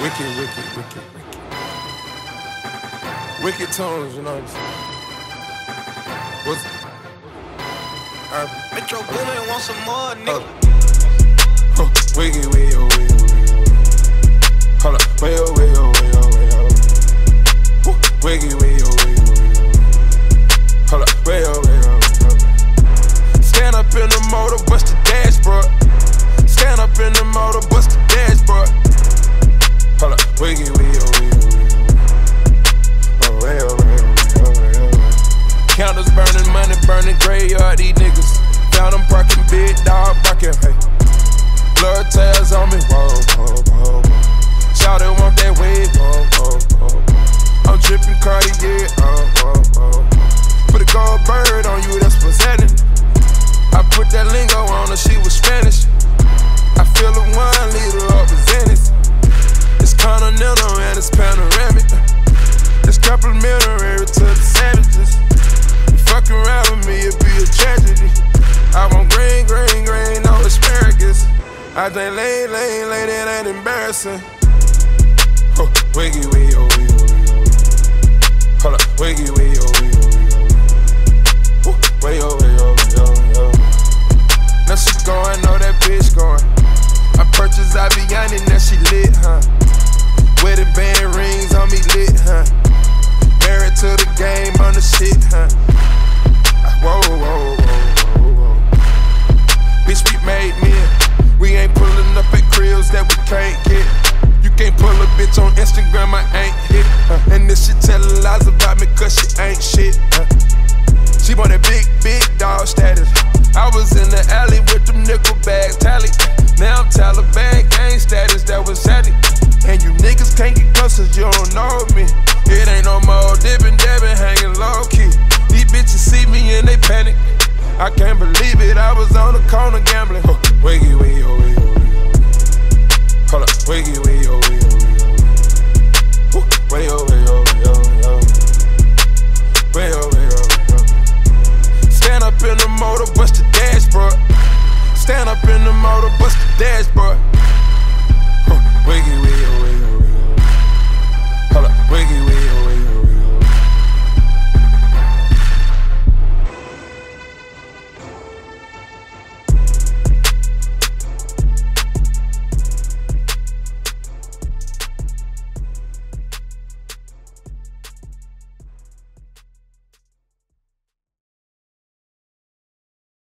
Wicked, wicked, wicked, wicked. Wicked tones, you know what I'm saying? What's Metro Boomin want some more, nigga. Wicked, wicked, wicked, wicked. Hold up, way oh, way oh, way oh, way oh. Wicked, wicked, wicked, wicked. Hold up, way oh, way oh, way oh. Stand up in the motor, bust the dashboard. Stand up in the motor, bust the dashboard. Hold up, wicked, wicked, wicked, wicked. Oh, way oh, way oh, way oh, way oh. Counters burning, money burning, graveyard, these niggas. Found them parking, big dog barking, hey. Blood tails on me, whoa, whoa, whoa, whoa. Shout it, want that wave, whoa, whoa, whoa. I'm dripping Cartier, whoa, whoa. Put a gold bird on you, that's presenting. I put that lingo on her, she was Spanish. I feel a 1 liter of Zenith. It's continental and it's panoramic. It's complimentary to the savages. You fuck around with me, it'd be a tragedy. I want green, green, green, no asparagus. I think lane, it ain't embarrassing. Wiggy, wiggy, oh, wiggy, wiggy, oh. Hold up, wiggy, wiggy, oh, wiggy, wiggy, oh. Way, oh, way, oh, way, oh, way, oh. Now she going, know that bitch going. I purchased Aviani, now she lit, huh? Wedding band rings on me lit, huh? Married to the game on the shit, huh? Whoa, whoa, whoa, whoa, whoa. Bitch, we made men. We ain't pulling up at cribs that we can't get. You can't pull a bitch on Instagram, I ain't hit. And this shit telling lies about me cause she ain't shit. She want that big, big dog status. I was in the alley with them nickel bags, tally. Now I'm Taliban, gang status, that was sadly. And you niggas can't get close cause you don't know me. It ain't no more dipping, dabbing, hanging low key. These bitches see me and they panic. I can't believe it, I was on the corner gambling. Wiggy, wiggy, oh, wiggy, oh, wiggy, oh. Hold up, wiggy, wiggy, oh, wiggy, oh, wiggy, oh. Way, oh, way, oh, way, oh, way, oh. Way, oh, way, oh, way, oh. Stand up in the motor, bust the dashboard. Stand up in the motor, bust the dashboard. Wiggy,